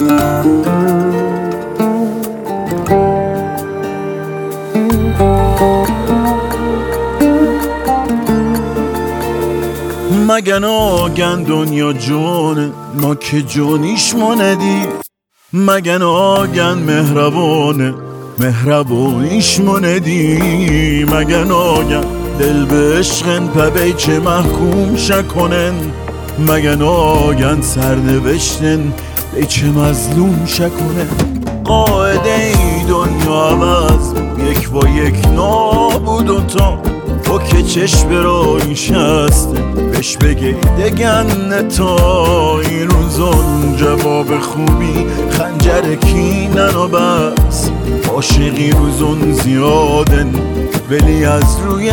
مگه ناگن دنیا جونه ما که جونیش ماندی، مگه ناگن مهربانه مهربانیش ماندی، مگه ناگن دل به عشقن پبی چه محکوم شکنن، مگه ناگن سرنوشتن بی چه مظلوم شکنن. قاعده ای دنیا عوض یک با یک نابود و تا که چشم برای شسته بهش بگی دگن تا این روزون جواب خوبی خنجر کینن و بس، عاشقی روزون زیادن ولی از روی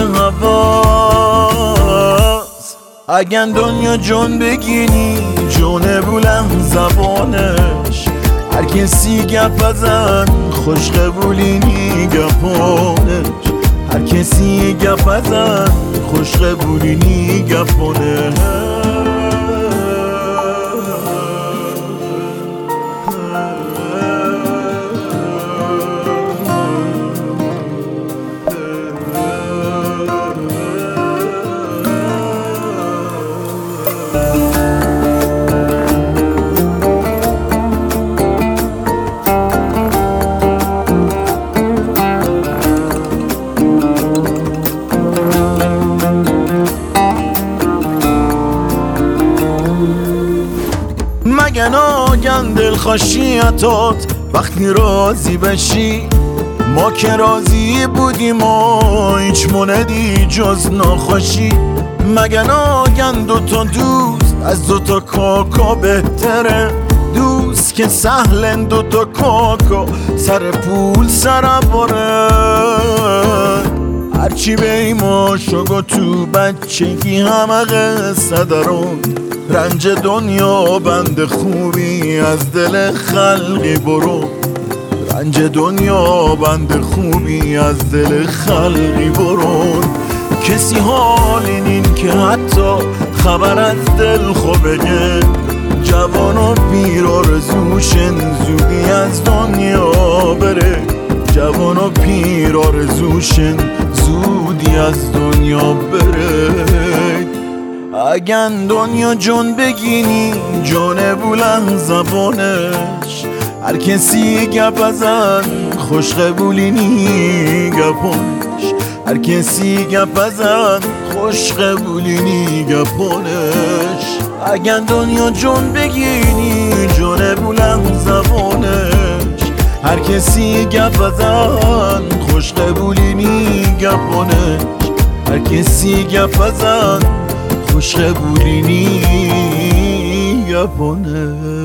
هواست. اگه دنیا جون بگینی جونه بلند زبانش، هر کسی گپ ازن خوش قبولینی گپانش، هر کسی گپ ازن خوش قبولینی گپانه. مگه ناگن دلخوشیتات وقتی راضی بشی، ما که راضی بودیم و هیچ موندی جز ناخوشی، مگه ناگن دوتا دوست از دوتا کاکا بهتره، دوست که سهلن دوتا کاکا سر پول سر باره، هرچی بیما شگو تو بچگی همه قصه دارون، رنج دنیا بند خوبی از دل خلقی برو، رنج دنیا بند خوبی از دل خلقی برون. کسی حال این که حتی خبر از دل خو بگه، جوان و پیر آرزوشن زودی از دنیا بره، جوان و پیر آرزوشن زودی از دنیا بره. اگن دنیا جون بگینی جون بلند زبانش، هر کسی گپ ازن خوش قبولینی گپانش، هر کسی گپ ازن خوش قبولینی گپانش. اگن دنیا جون بگینی جون بلند زبانش، هر کسی گپ ازن خوش قبولینی گپانش، هر کسی گپ ازن خوش قبولینی گپانه.